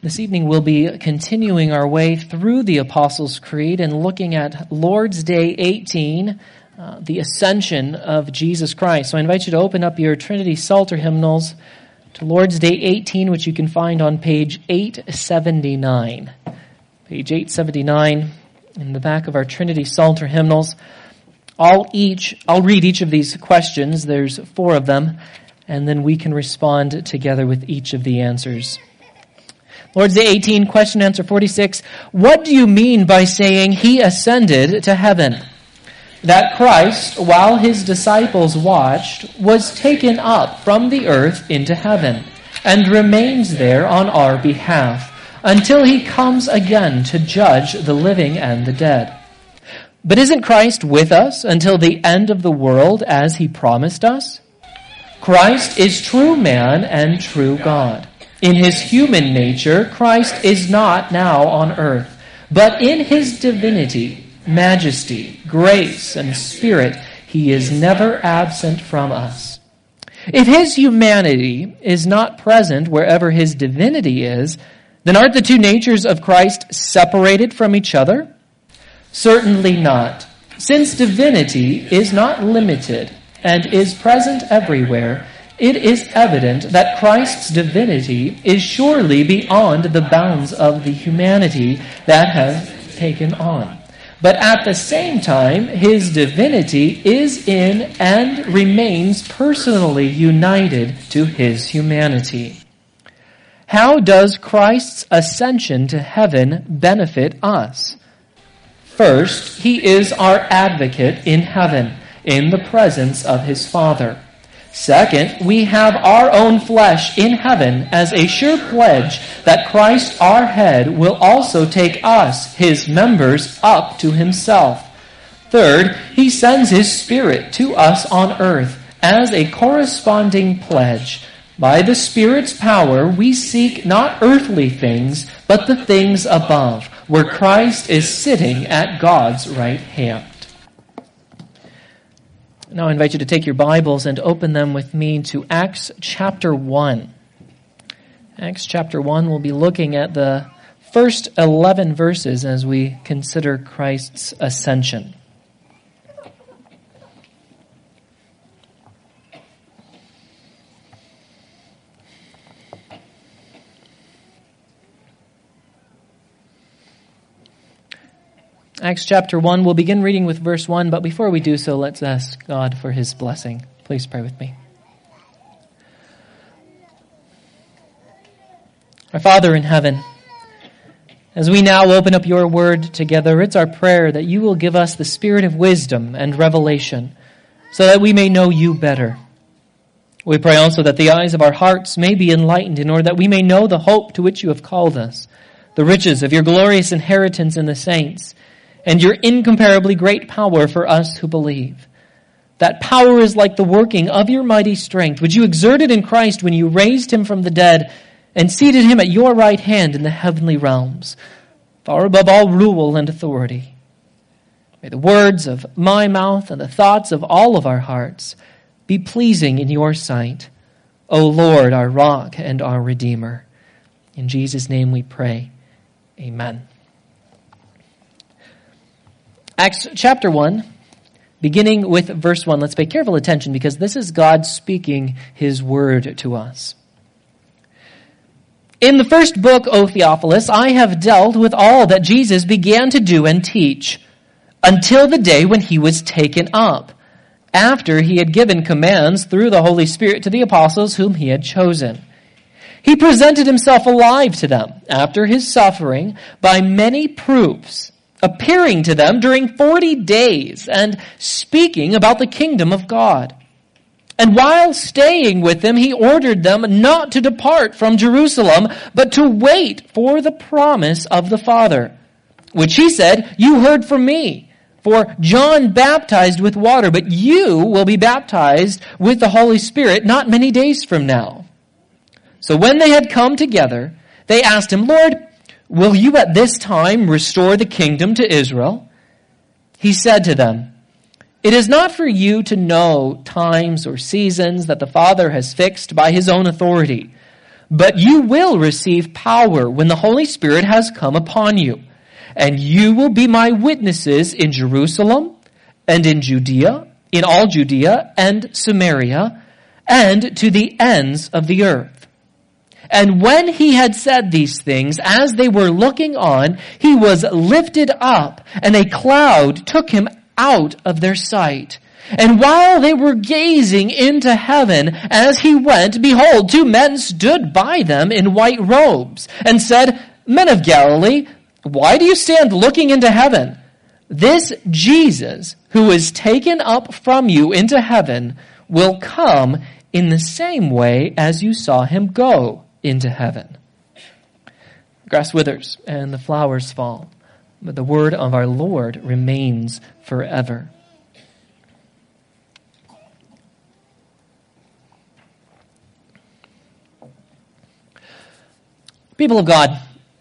This evening we'll be continuing our way through the Apostles' Creed and looking at Lord's Day 18, the Ascension of Jesus Christ. So I invite you to open up your Trinity Psalter hymnals to Lord's Day 18, which you can find on page 879. Page 879 in the back of our Trinity Psalter hymnals. I'll read each of these questions. There's 4 of them, and then we can respond together with each of the answers. Lord's Day 18, question answer 46. What do you mean by saying he ascended to heaven? That Christ, while his disciples watched, was taken up from the earth into heaven and remains there on our behalf until he comes again to judge the living and the dead. But isn't Christ with us until the end of the world as he promised us? Christ is true man and true God. In his human nature, Christ is not now on earth, but in his divinity, majesty, grace, and spirit, he is never absent from us. If his humanity is not present wherever his divinity is, then aren't the two natures of Christ separated from each other? Certainly not. Since divinity is not limited and is present everywhere, it is evident that Christ's divinity is surely beyond the bounds of the humanity that has taken on. But at the same time, his divinity is in and remains personally united to his humanity. How does Christ's ascension to heaven benefit us? First, he is our advocate in heaven, in the presence of his Father. Second, we have our own flesh in heaven as a sure pledge that Christ our head will also take us, his members, up to himself. Third, he sends his Spirit to us on earth as a corresponding pledge. By the Spirit's power, we seek not earthly things, but the things above, where Christ is sitting at God's right hand. Now I invite you to take your Bibles and open them with me to Acts chapter 1. Acts chapter 1, we'll be looking at the first 11 verses as we consider Christ's ascension. Acts chapter 1, we'll begin reading with verse 1, but before we do so, let's ask God for his blessing. Please pray with me. Our Father in heaven, as we now open up your word together, it's our prayer that you will give us the spirit of wisdom and revelation so that we may know you better. We pray also that the eyes of our hearts may be enlightened in order that we may know the hope to which you have called us, the riches of your glorious inheritance in the saints, and your incomparably great power for us who believe. That power is like the working of your mighty strength, which you exerted in Christ when you raised him from the dead and seated him at your right hand in the heavenly realms, far above all rule and authority. May the words of my mouth and the thoughts of all of our hearts be pleasing in your sight, O Lord, our rock and our Redeemer. In Jesus' name we pray. Amen. Acts chapter 1, beginning with verse 1. Let's pay careful attention because this is God speaking his word to us. In the first book, O Theophilus, I have dealt with all that Jesus began to do and teach until the day when he was taken up, after he had given commands through the Holy Spirit to the apostles whom he had chosen. He presented himself alive to them after his suffering by many proofs, appearing to them during 40 days and speaking about the kingdom of God. And while staying with them, he ordered them not to depart from Jerusalem, but to wait for the promise of the Father, which he said, you heard from me. For John baptized with water, but you will be baptized with the Holy Spirit not many days from now. So when they had come together, they asked him, Lord, will you at this time restore the kingdom to Israel? He said to them, it is not for you to know times or seasons that the Father has fixed by his own authority, But you will receive power when the Holy Spirit has come upon you. And you will be my witnesses in Jerusalem and in Judea, in all Judea and Samaria, and to the ends of the earth. And when he had said these things, as they were looking on, he was lifted up, and a cloud took him out of their sight. And while they were gazing into heaven as he went, behold, two men stood by them in white robes, and said, Men of Galilee, why do you stand looking into heaven? This Jesus, who is taken up from you into heaven, will come in the same way as you saw him go into heaven. The grass withers and the flowers fall, but the word of our Lord remains forever. People of God,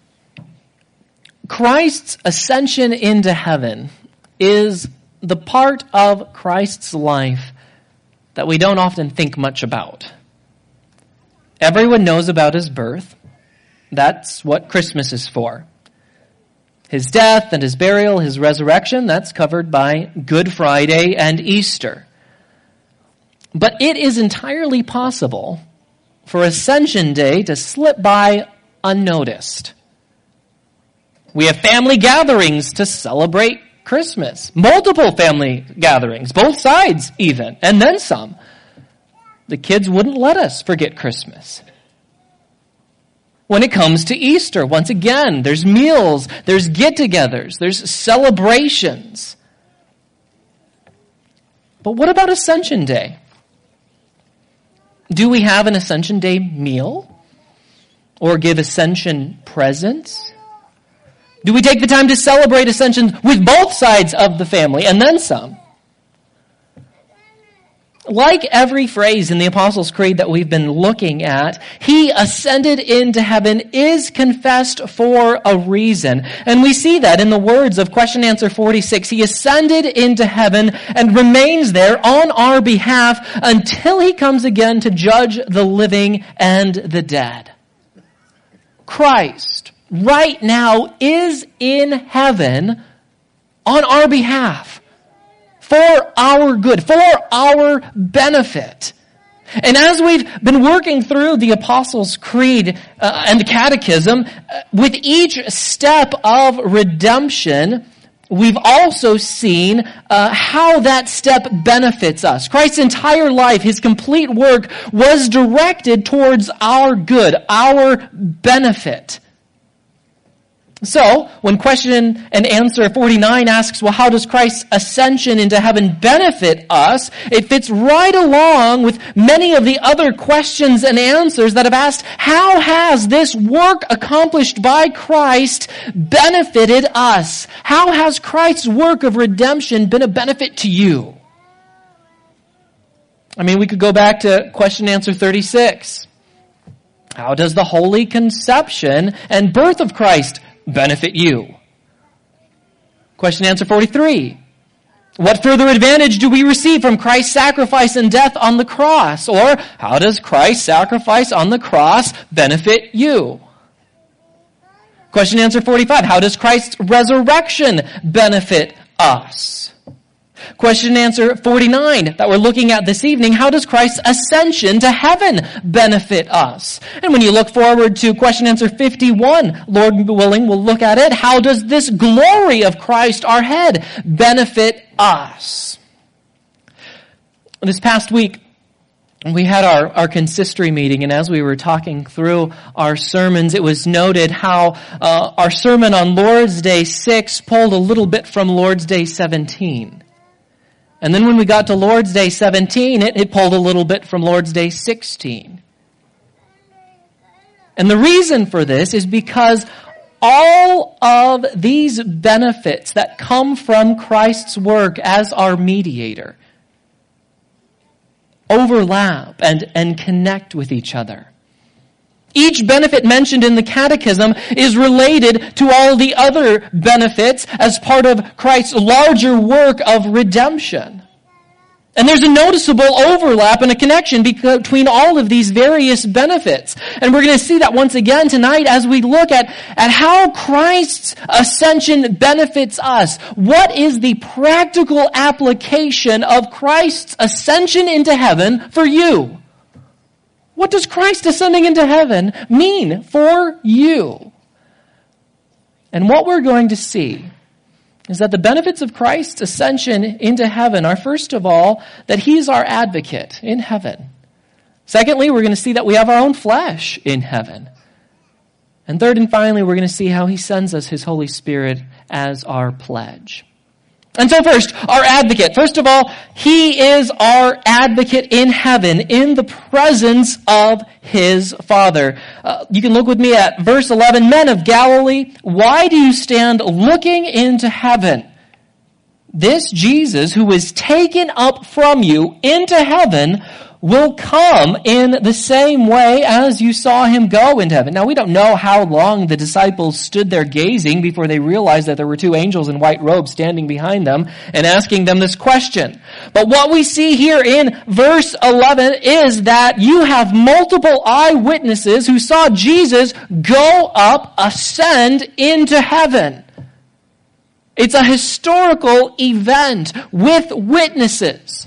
Christ's ascension into heaven is the part of Christ's life that we don't often think much about. Everyone knows about his birth. That's what Christmas is for. His death and his burial, his resurrection, that's covered by Good Friday and Easter. But it is entirely possible for Ascension Day to slip by unnoticed. We have family gatherings to celebrate Christmas. Multiple family gatherings, both sides even, and then some. The kids wouldn't let us forget Christmas. When it comes to Easter, once again, there's meals, there's get-togethers, there's celebrations. But what about Ascension Day? Do we have an Ascension Day meal? Or give Ascension presents? Do we take the time to celebrate Ascension with both sides of the family and then some? Like every phrase in the Apostles' Creed that we've been looking at, he ascended into heaven is confessed for a reason. And we see that in the words of question answer 46. He ascended into heaven and remains there on our behalf until he comes again to judge the living and the dead. Christ right now is in heaven on our behalf, for our good, for our benefit. And as we've been working through the Apostles' Creed and the Catechism, with each step of redemption, we've also seen how that step benefits us. Christ's entire life, his complete work, was directed towards our good, our benefit. So, when question and answer 49 asks, well, how does Christ's ascension into heaven benefit us? It fits right along with many of the other questions and answers that have asked, how has this work accomplished by Christ benefited us? How has Christ's work of redemption been a benefit to you? I mean, we could go back to question and answer 36. How does the holy conception and birth of Christ benefit you? Question and answer 43. What further advantage do we receive from Christ's sacrifice and death on the cross? Or how does Christ's sacrifice on the cross benefit you? Question and answer 45. How does Christ's resurrection benefit us? Question and answer 49 that we're looking at this evening, how does Christ's ascension to heaven benefit us? And when you look forward to question and answer 51, Lord willing, we'll look at it. How does this glory of Christ, our head, benefit us? This past week, we had our consistory meeting, and as we were talking through our sermons, it was noted how our sermon on Lord's Day 6 pulled a little bit from Lord's Day 17. And then when we got to Lord's Day 17, it pulled a little bit from Lord's Day 16. And the reason for this is because all of these benefits that come from Christ's work as our mediator overlap and connect with each other. Each benefit mentioned in the Catechism is related to all the other benefits as part of Christ's larger work of redemption. And there's a noticeable overlap and a connection between all of these various benefits. And we're going to see that once again tonight as we look at how Christ's ascension benefits us. What is the practical application of Christ's ascension into heaven for you? What does Christ ascending into heaven mean for you? And what we're going to see is that the benefits of Christ's ascension into heaven are, first of all, that he's our advocate in heaven. Secondly, we're going to see that we have our own flesh in heaven. And third and finally, we're going to see how he sends us his Holy Spirit as our pledge. And so first, our advocate. First of all, he is our advocate in heaven in the presence of his Father. You can look with me at verse 11. Men of Galilee, why do you stand looking into heaven? This Jesus who was taken up from you into heaven will come in the same way as you saw him go into heaven. Now, we don't know how long the disciples stood there gazing before they realized that there were two angels in white robes standing behind them and asking them this question. But what we see here in verse 11 is that you have multiple eyewitnesses who saw Jesus go up, ascend into heaven. It's a historical event with witnesses.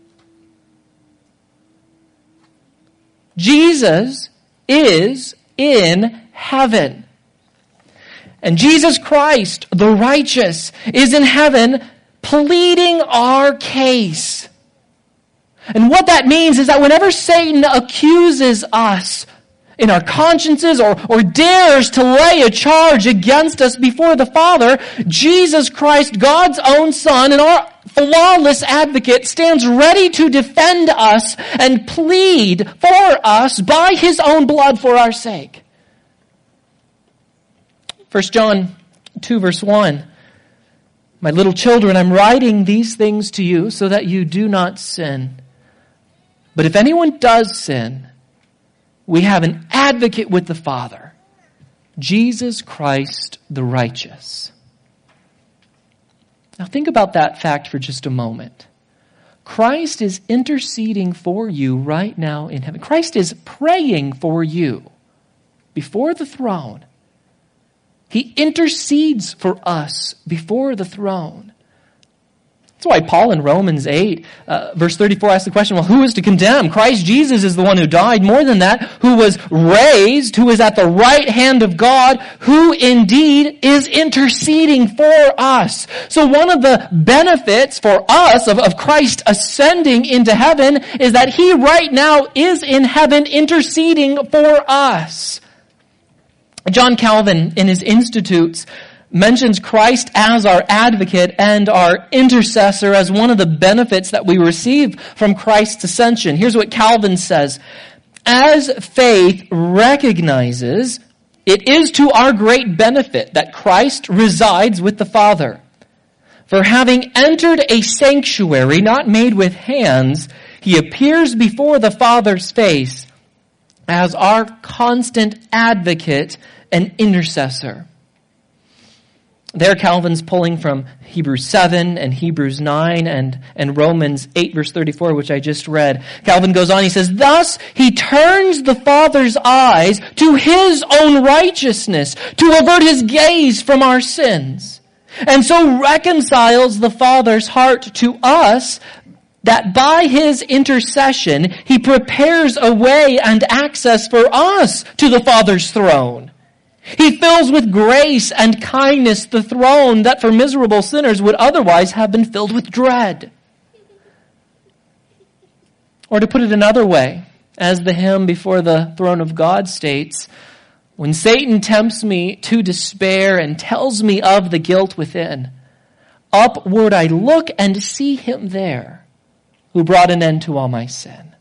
Jesus is in heaven. And Jesus Christ, the righteous, is in heaven pleading our case. And what that means is that whenever Satan accuses us in our consciences or dares to lay a charge against us before the Father, Jesus Christ, God's own Son, and our flawless advocate, stands ready to defend us and plead for us by his own blood for our sake. 1 John 2 verse 1. My little children, I'm writing these things to you so that you do not sin. But if anyone does sin, we have an advocate with the Father, Jesus Christ the righteous. Now think about that fact for just a moment. Christ is interceding for you right now in heaven. Christ is praying for you before the throne. He intercedes for us before the throne. That's why Paul in Romans 8, verse 34 asks the question, well, who is to condemn? Christ Jesus is the one who died. More than that, who was raised, who is at the right hand of God, who indeed is interceding for us. So one of the benefits for us of Christ ascending into heaven is that he right now is in heaven interceding for us. John Calvin, in his Institutes, mentions Christ as our advocate and our intercessor as one of the benefits that we receive from Christ's ascension. Here's what Calvin says. As faith recognizes, it is to our great benefit that Christ resides with the Father. For having entered a sanctuary not made with hands, he appears before the Father's face as our constant advocate and intercessor. There Calvin's pulling from Hebrews 7 and Hebrews 9 and Romans 8 verse 34, which I just read. Calvin goes on, he says, thus he turns the Father's eyes to his own righteousness, to avert his gaze from our sins, and so reconciles the Father's heart to us, that by his intercession he prepares a way and access for us to the Father's throne. He fills with grace and kindness the throne that for miserable sinners would otherwise have been filled with dread. Or to put it another way, as the hymn before the throne of God states, when Satan tempts me to despair and tells me of the guilt within, upward I look and see him there who brought an end to all my sin.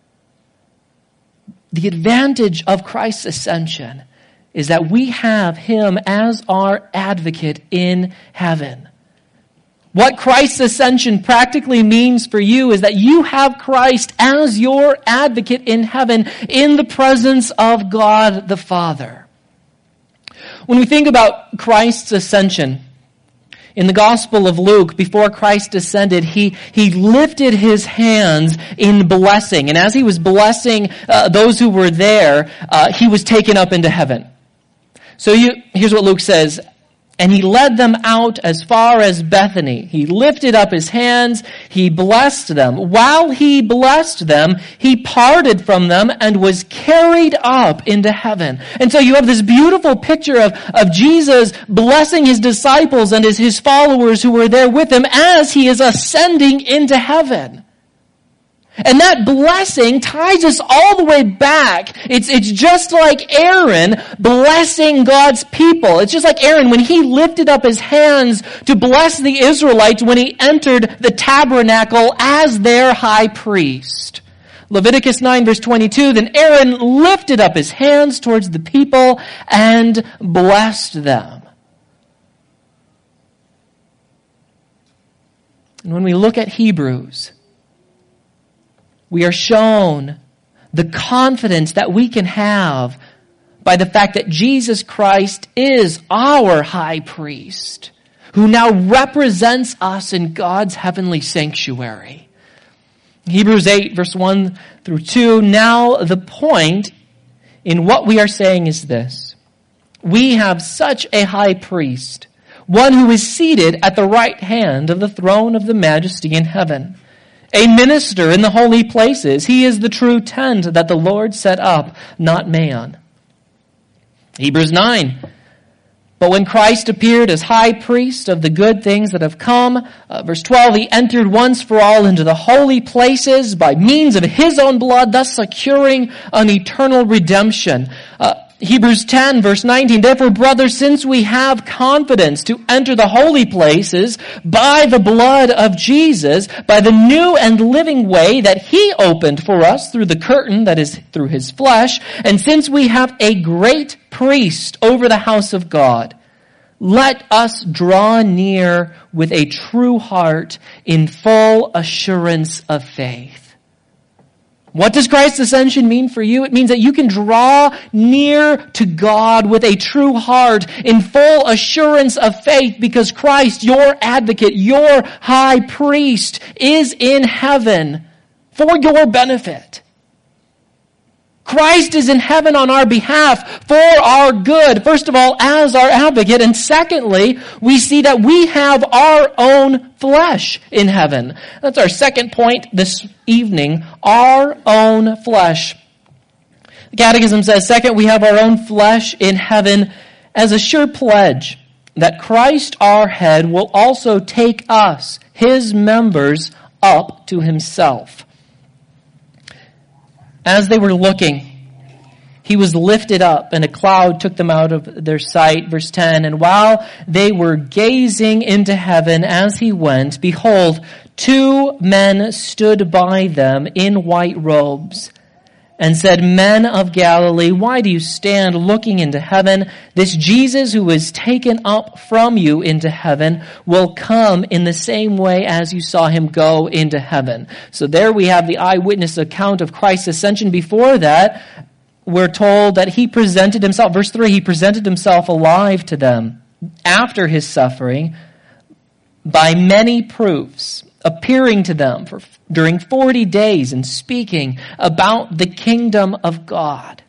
The advantage of Christ's ascension is that we have him as our advocate in heaven. What Christ's ascension practically means for you is that you have Christ as your advocate in heaven in the presence of God the Father. When we think about Christ's ascension, In the Gospel of Luke, before Christ descended, he lifted his hands in blessing. And as he was blessing those who were there, he was taken up into heaven. So here's what Luke says. And he led them out as far as Bethany. He lifted up his hands. He blessed them. While he blessed them, he parted from them and was carried up into heaven. And so you have this beautiful picture of Jesus blessing his disciples and his followers who were there with him as he is ascending into heaven. And that blessing ties us all the way back. It's just like Aaron blessing God's people. It's just like Aaron when he lifted up his hands to bless the Israelites when he entered the tabernacle as their high priest. Leviticus 9 verse 22, then Aaron lifted up his hands towards the people and blessed them. And when we look at Hebrews, we are shown the confidence that we can have by the fact that Jesus Christ is our high priest, who now represents us in God's heavenly sanctuary. Hebrews 8, verse 1 through 2, now the point in what we are saying is this. We have such a high priest, one who is seated at the right hand of the throne of the majesty in heaven, a minister in the holy places. He is the true tent that the Lord set up, not man. Hebrews 9. But when Christ appeared as high priest of the good things that have come, verse 12, he entered once for all into the holy places by means of his own blood, thus securing an eternal redemption. Hebrews 10 verse 19, therefore brothers, since we have confidence to enter the holy places by the blood of Jesus, by the new and living way that he opened for us through the curtain that is through his flesh, and since we have a great priest over the house of God, let us draw near with a true heart in full assurance of faith. What does Christ's ascension mean for you? It means that you can draw near to God with a true heart in full assurance of faith because Christ, your advocate, your high priest, is in heaven for your benefit. Christ is in heaven on our behalf for our good, first of all, as our advocate. And secondly, we see that we have our own flesh in heaven. That's our second point this evening, our own flesh. The Catechism says, second, we have our own flesh in heaven as a sure pledge that Christ, our head, will also take us, his members, up to himself. As they were looking, he was lifted up, and a cloud took them out of their sight. Verse 10, and while they were gazing into heaven as he went, behold, two men stood by them in white robes, and said, Men of Galilee, why do you stand looking into heaven? This Jesus who was taken up from you into heaven will come in the same way as you saw him go into heaven. So there we have the eyewitness account of Christ's ascension. Before that, we're told that he presented himself, verse 3, he presented himself alive to them after his suffering by many proofs, appearing to them during 40 days and speaking about the kingdom of God.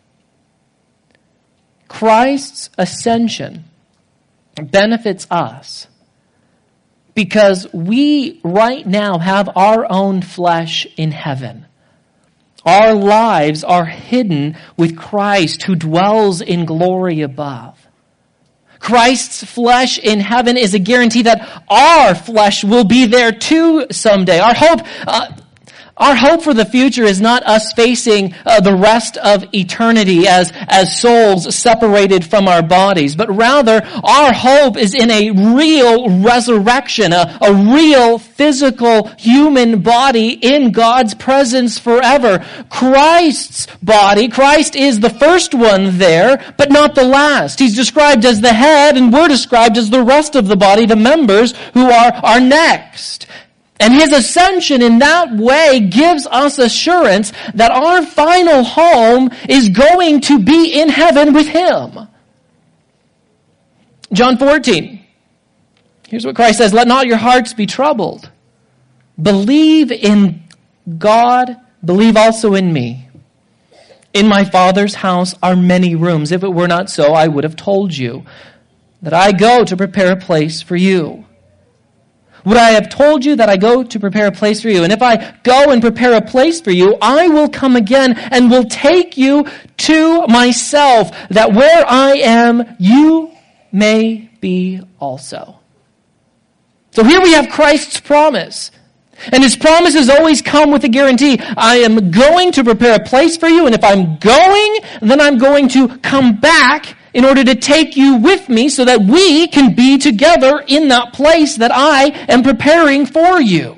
Christ's ascension benefits us because we right now have our own flesh in heaven. Our lives are hidden with Christ who dwells in glory above. Christ's flesh in heaven is a guarantee that our flesh will be there too someday. Our hope for the future is not us facing the rest of eternity as souls separated from our bodies, but rather our hope is in a real resurrection, a real physical human body in God's presence forever. Christ's body, Christ is the first one there, but not the last. He's described as the head, and we're described as the rest of the body, the members who are next. And his ascension in that way gives us assurance that our final home is going to be in heaven with him. John 14. Here's what Christ says, let not your hearts be troubled. Believe in God, believe also in me. In my Father's house are many rooms. If it were not so, I would have told you that I go to prepare a place for you. Would I have told you that I go to prepare a place for you? And if I go and prepare a place for you, I will come again and will take you to myself, that where I am, you may be also. So here we have Christ's promise. And his promises always come with a guarantee. I am going to prepare a place for you, and if I'm going, then I'm going to come back in order to take you with me so that we can be together in that place that I am preparing for you.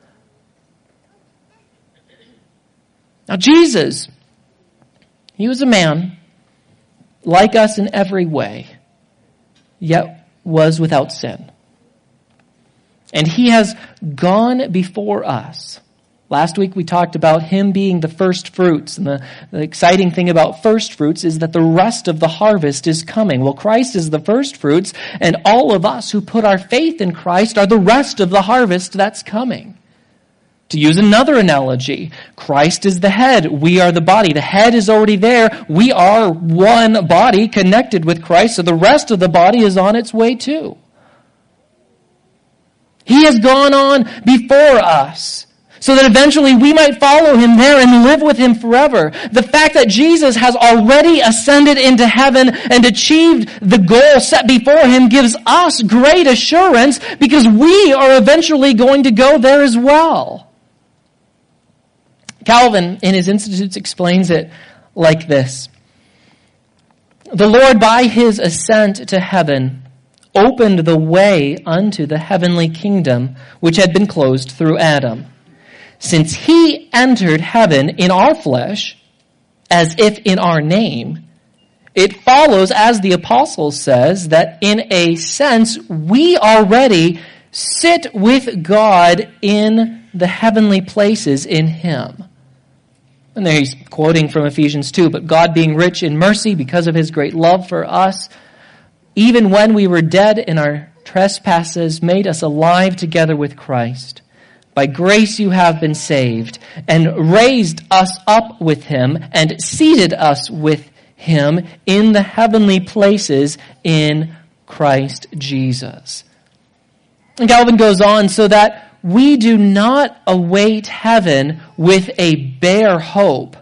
Now Jesus, he was a man like us in every way, yet was without sin. And he has gone before us. Last week we talked about him being the first fruits. And the exciting thing about first fruits is that the rest of the harvest is coming. Well, Christ is the first fruits, and all of us who put our faith in Christ are the rest of the harvest that's coming. To use another analogy, Christ is the head. We are the body. The head is already there. We are one body connected with Christ, so the rest of the body is on its way too. He has gone on before us so that eventually we might follow him there and live with him forever. The fact that Jesus has already ascended into heaven and achieved the goal set before him gives us great assurance because we are eventually going to go there as well. Calvin, in his Institutes, explains it like this. The Lord, by his ascent to heaven, opened the way unto the heavenly kingdom, which had been closed through Adam. Since he entered heaven in our flesh, as if in our name, it follows, as the apostle says, that in a sense we already sit with God in the heavenly places in him. And there he's quoting from Ephesians 2, but God being rich in mercy because of his great love for us, even when we were dead in our trespasses, made us alive together with Christ. By grace you have been saved, and raised us up with him, and seated us with him in the heavenly places in Christ Jesus. And Calvin goes on, so that we do not await heaven with a bare hope,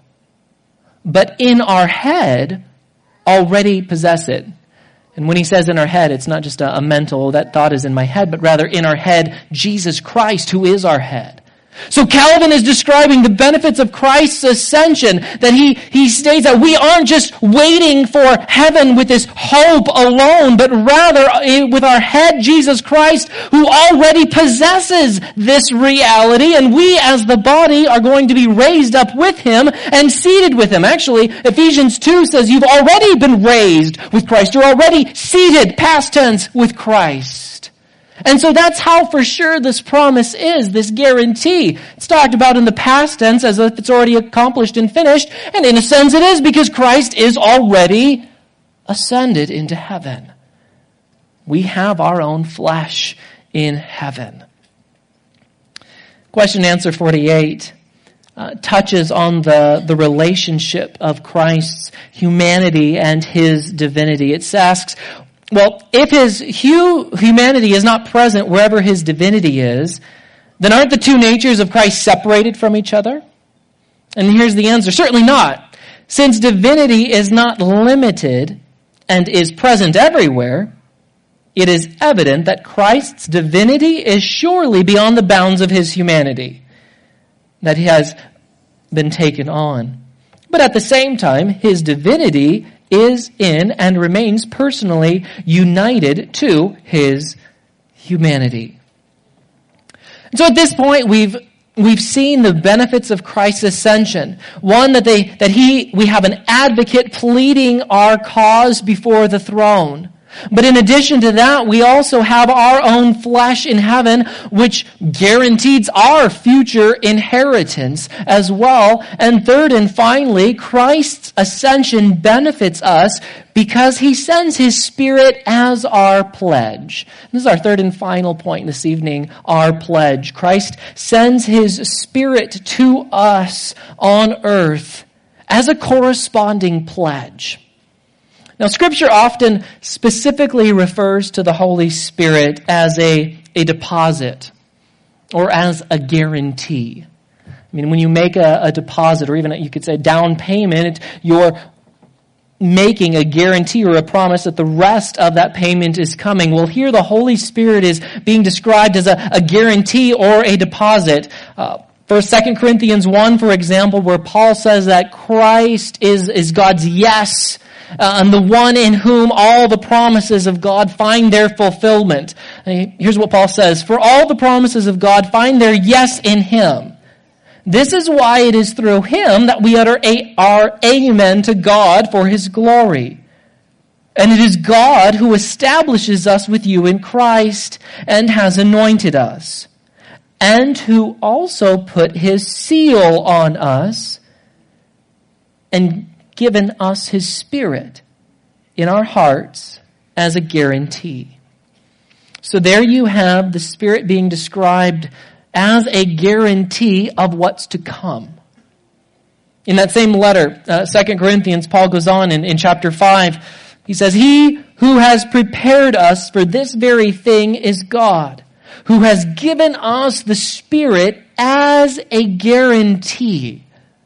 but in our head already possess it. And when he says in our head, it's not just a mental, that thought is in my head, but rather in our head, Jesus Christ, who is our head. So Calvin is describing the benefits of Christ's ascension, that he states that we aren't just waiting for heaven with this hope alone, but rather with our head, Jesus Christ, who already possesses this reality, and we as the body are going to be raised up with him and seated with him. Actually, Ephesians 2 says you've already been raised with Christ. You're already seated, past tense, with Christ. And so that's how for sure this promise is, this guarantee. It's talked about in the past tense as if it's already accomplished and finished. And in a sense it is because Christ is already ascended into heaven. We have our own flesh in heaven. Question and answer 48 touches on the relationship of Christ's humanity and his divinity. It asks, well, if his humanity is not present wherever his divinity is, then aren't the two natures of Christ separated from each other? And here's the answer. Certainly not. Since divinity is not limited and is present everywhere, it is evident that Christ's divinity is surely beyond the bounds of his humanity, that he has been taken on. But at the same time, his divinity is in and remains personally united to his humanity. And so at this point, we've seen the benefits of Christ's ascension. One, we have an advocate pleading our cause before the throne. But in addition to that, we also have our own flesh in heaven, which guarantees our future inheritance as well. And third and finally, Christ's ascension benefits us because he sends his Spirit as our pledge. This is our third and final point this evening, our pledge. Christ sends his Spirit to us on earth as a corresponding pledge. Now, Scripture often specifically refers to the Holy Spirit as a deposit or as a guarantee. I mean, when you make a deposit, or even you could say down payment, you're making a guarantee or a promise that the rest of that payment is coming. Well, here the Holy Spirit is being described as a guarantee or a deposit. For 2 Corinthians 1, for example, where Paul says that Christ is God's yes, and the one in whom all the promises of God find their fulfillment. Here's what Paul says: for all the promises of God find their yes in him. This is why it is through him that we utter our amen to God for his glory. And it is God who establishes us with you in Christ and has anointed us, and who also put his seal on us and given us his Spirit in our hearts as a guarantee. So there you have the Spirit being described as a guarantee of what's to come. In that same letter, 2 Corinthians, Paul goes on in chapter 5. He says, he who has prepared us for this very thing is God, who has given us the Spirit as a guarantee.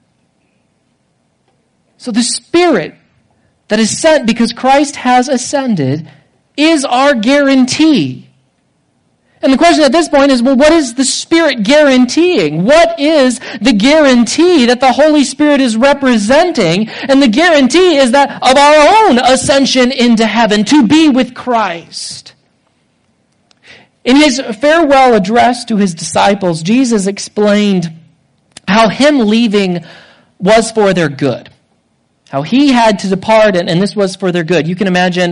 So the Spirit that is sent because Christ has ascended is our guarantee. And the question at this point is, well, what is the Spirit guaranteeing? What is the guarantee that the Holy Spirit is representing? And the guarantee is that of our own ascension into heaven, to be with Christ. In his farewell address to his disciples, Jesus explained how him leaving was for their good. How he had to depart, and this was for their good. You can imagine,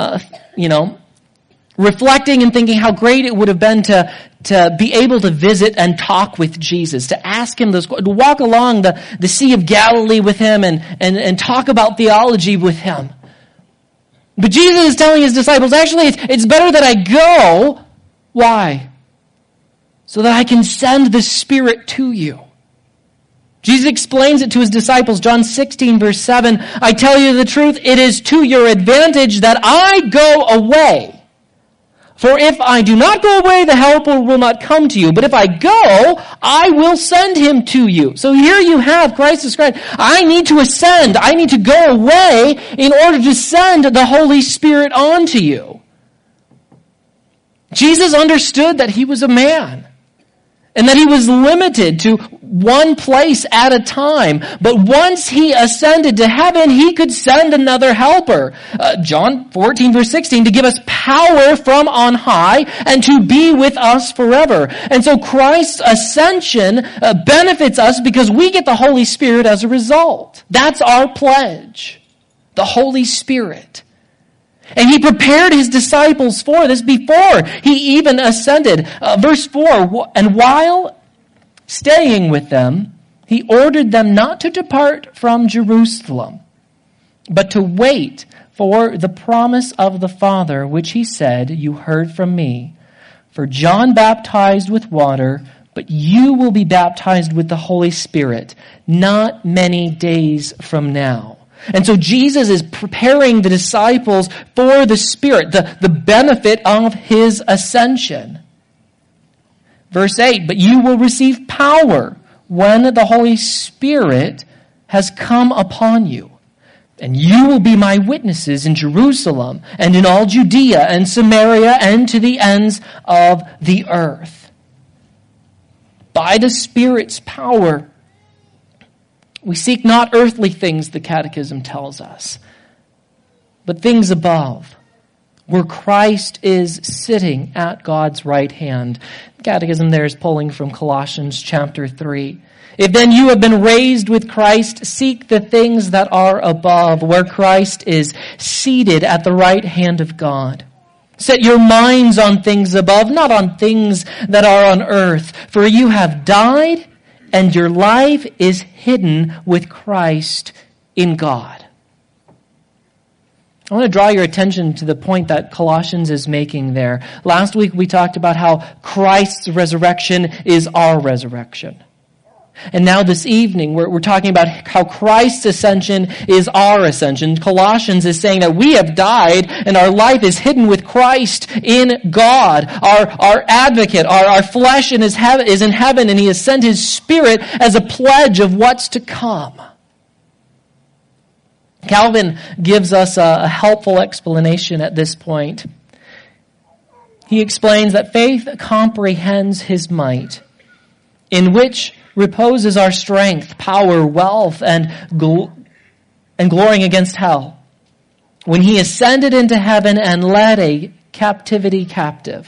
reflecting and thinking how great it would have been to be able to visit and talk with Jesus, to ask him those, to walk along the Sea of Galilee with him and talk about theology with him. But Jesus is telling his disciples, actually, it's better that I go. Why? So that I can send the Spirit to you. Jesus explains it to his disciples, John 16, verse 7. I tell you the truth, it is to your advantage that I go away. For if I do not go away, the Helper will not come to you. But if I go, I will send him to you. So here you have Christ described, I need to ascend. I need to go away in order to send the Holy Spirit on to you. Jesus understood that he was a man, and that he was limited to one place at a time. But once he ascended to heaven, he could send another helper. John 14, verse 16, to give us power from on high and to be with us forever. And so Christ's ascension benefits us because we get the Holy Spirit as a result. That's our pledge. The Holy Spirit. And he prepared his disciples for this before he even ascended. Verse 4, and while staying with them, he ordered them not to depart from Jerusalem, but to wait for the promise of the Father, which he said, you heard from me. For John baptized with water, but you will be baptized with the Holy Spirit not many days from now. And so Jesus is preparing the disciples for the Spirit, the benefit of his ascension. Verse 8, but you will receive power when the Holy Spirit has come upon you. And you will be my witnesses in Jerusalem and in all Judea and Samaria and to the ends of the earth. By the Spirit's power, we seek not earthly things, the Catechism tells us, but things above. where Christ is sitting at God's right hand. The Catechism there is pulling from Colossians chapter 3. If then you have been raised with Christ, seek the things that are above, where Christ is seated at the right hand of God. Set your minds on things above, not on things that are on earth. For you have died, and your life is hidden with Christ in God. I want to draw your attention to the point that Colossians is making there. Last week we talked about how Christ's resurrection is our resurrection. And now this evening, we're talking about how Christ's ascension is our ascension. Colossians is saying that we have died and our life is hidden with Christ in God. Our advocate, our flesh is in heaven, and he has sent his Spirit as a pledge of what's to come. Calvin gives us a helpful explanation at this point. He explains that faith comprehends his might, in which reposes our strength, power, wealth, and glorying against hell. When he ascended into heaven and led a captivity captive,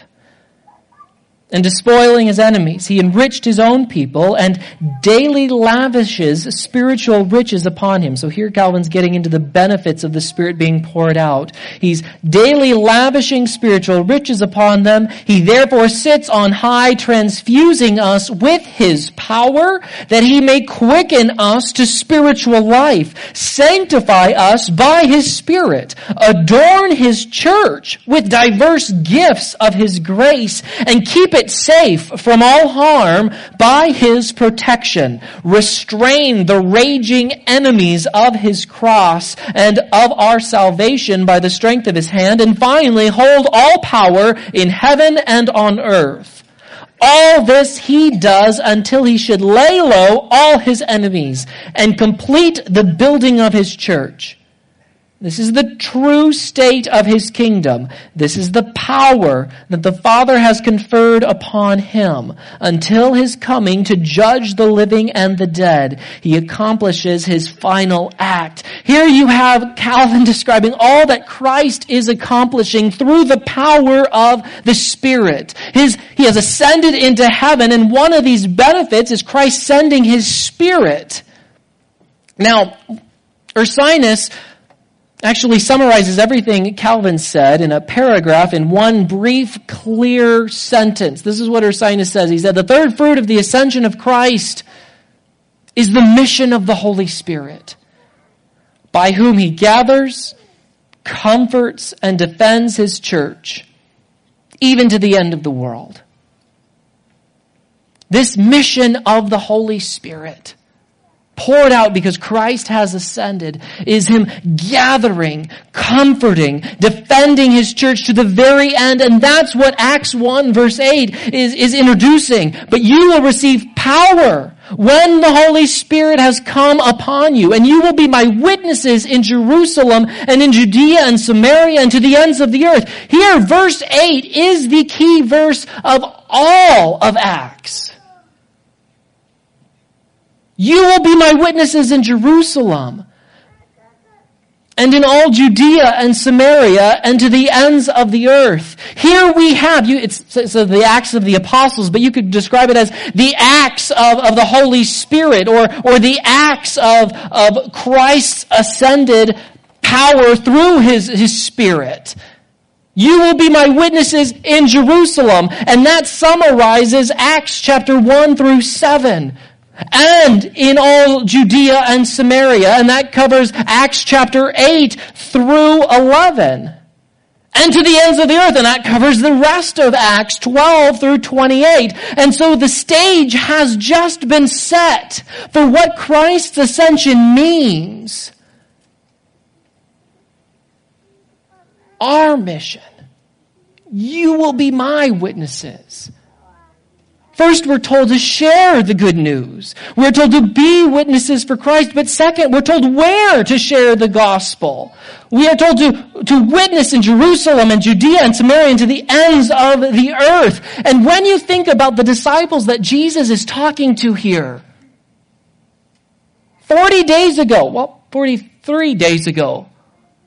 and despoiling his enemies, he enriched his own people and daily lavishes spiritual riches upon him. So here Calvin's getting into the benefits of the Spirit being poured out. He's daily lavishing spiritual riches upon them. He therefore sits on high, transfusing us with his power, that he may quicken us to spiritual life, sanctify us by his Spirit, adorn his church with diverse gifts of his grace, and keep it safe from all harm by his protection, restrain the raging enemies of his cross and of our salvation by the strength of his hand, and finally hold all power in heaven and on earth. All this he does until he should lay low all his enemies and complete the building of his church. This is the true state of his kingdom. This is the power that the Father has conferred upon him. Until his coming to judge the living and the dead, he accomplishes his final act. Here you have Calvin describing all that Christ is accomplishing through the power of the Spirit. He has ascended into heaven, and one of these benefits is Christ sending his Spirit. Now, Ursinus actually summarizes everything Calvin said in a paragraph in one brief, clear sentence. This is what Ursinus says. He said, the third fruit of the ascension of Christ is the mission of the Holy Spirit, by whom he gathers, comforts, and defends his church, even to the end of the world. This mission of the Holy Spirit, poured out because Christ has ascended, is him gathering, comforting, defending his church to the very end. And that's what Acts 1 verse 8 is introducing. But you will receive power when the Holy Spirit has come upon you, and you will be my witnesses in Jerusalem and in Judea and Samaria and to the ends of the earth. Here, verse 8 is the key verse of all of Acts. You will be my witnesses in Jerusalem and in all Judea and Samaria and to the ends of the earth. Here we have, it's the Acts of the Apostles, but you could describe it as the Acts of the Holy Spirit, or the Acts of Christ's ascended power through his Spirit. You will be my witnesses in Jerusalem. And that summarizes Acts chapter 1 through 7. And in all Judea and Samaria. And that covers Acts chapter 8 through 11. And to the ends of the earth. And that covers the rest of Acts 12 through 28. And so the stage has just been set for what Christ's ascension means. Our mission. You will be my witnesses. First, we're told to share the good news. We're told to be witnesses for Christ. But second, we're told where to share the gospel. We are told to witness in Jerusalem and Judea and Samaria and to the ends of the earth. And when you think about the disciples that Jesus is talking to here, 43 days ago,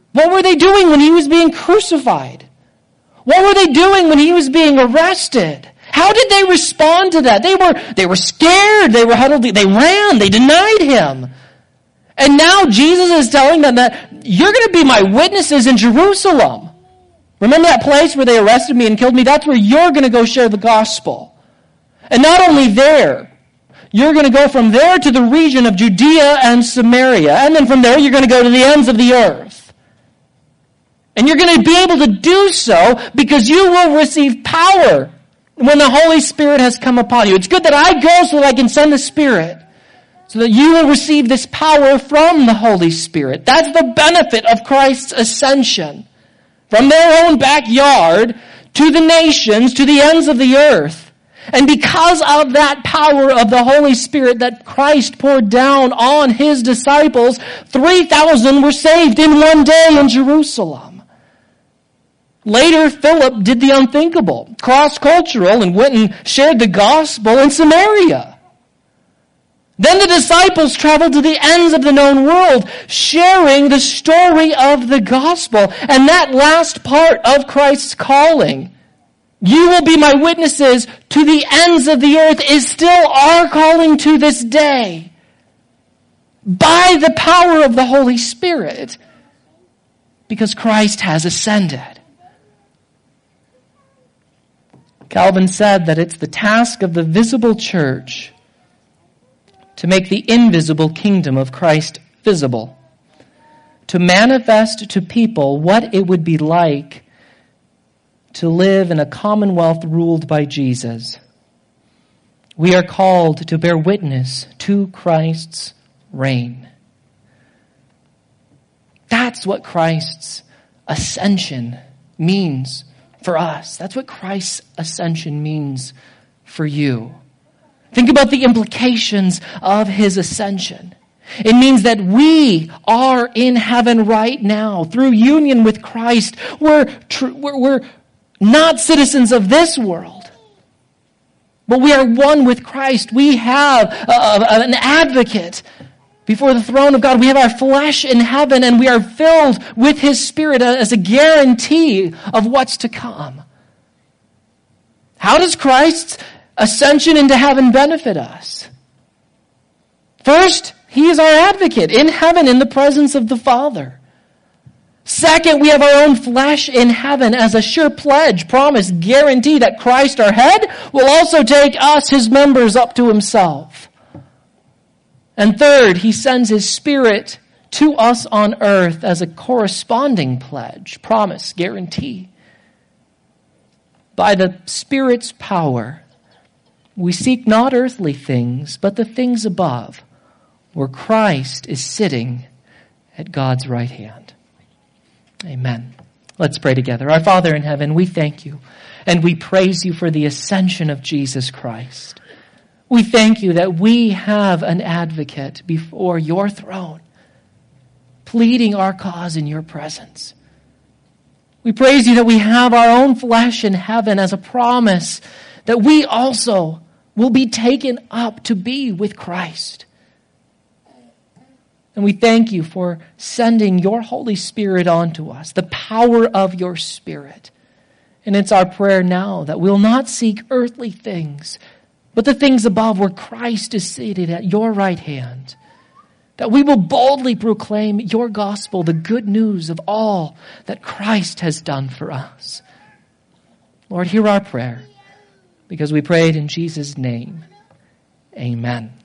What were they doing when he was being crucified? What were they doing when he was being arrested? How did they respond to that? They were scared. They were huddled. They ran. They denied him. And now Jesus is telling them that you're going to be my witnesses in Jerusalem. Remember that place where they arrested me and killed me? That's where you're going to go share the gospel. And not only there, you're going to go from there to the region of Judea and Samaria. And then from there, you're going to go to the ends of the earth. And you're going to be able to do so because you will receive power when the Holy Spirit has come upon you. It's good that I go so that I can send the Spirit, so that you will receive this power from the Holy Spirit. That's the benefit of Christ's ascension. From their own backyard to the nations, to the ends of the earth. And because of that power of the Holy Spirit that Christ poured down on his disciples, 3,000 were saved in one day in Jerusalem. Later, Philip did the unthinkable, cross-cultural, and went and shared the gospel in Samaria. Then the disciples traveled to the ends of the known world, sharing the story of the gospel. And that last part of Christ's calling, you will be my witnesses to the ends of the earth, is still our calling to this day. By the power of the Holy Spirit, because Christ has ascended. Calvin said that it's the task of the visible church to make the invisible kingdom of Christ visible, to manifest to people what it would be like to live in a commonwealth ruled by Jesus. We are called to bear witness to Christ's reign. That's what Christ's ascension means for us. That's what Christ's ascension means for you. Think about the implications of his ascension. It means that we are in heaven right now through union with Christ. We're not citizens of this world, but we are one with Christ. We have an advocate before the throne of God. We have our flesh in heaven, and we are filled with his Spirit as a guarantee of what's to come. How does Christ's ascension into heaven benefit us? First, he is our advocate in heaven in the presence of the Father. Second, we have our own flesh in heaven as a sure pledge, promise, guarantee that Christ, our head, will also take us, his members, up to himself. And third, he sends his Spirit to us on earth as a corresponding pledge, promise, guarantee. By the Spirit's power, we seek not earthly things, but the things above, where Christ is sitting at God's right hand. Amen. Let's pray together. Our Father in heaven, we thank you and we praise you for the ascension of Jesus Christ. We thank you that we have an advocate before your throne, pleading our cause in your presence. We praise you that we have our own flesh in heaven as a promise that we also will be taken up to be with Christ. And we thank you for sending your Holy Spirit onto us, the power of your Spirit. And it's our prayer now that we'll not seek earthly things, but the things above where Christ is seated at your right hand. That we will boldly proclaim your gospel, the good news of all that Christ has done for us. Lord, hear our prayer, because we prayed in Jesus' name. Amen.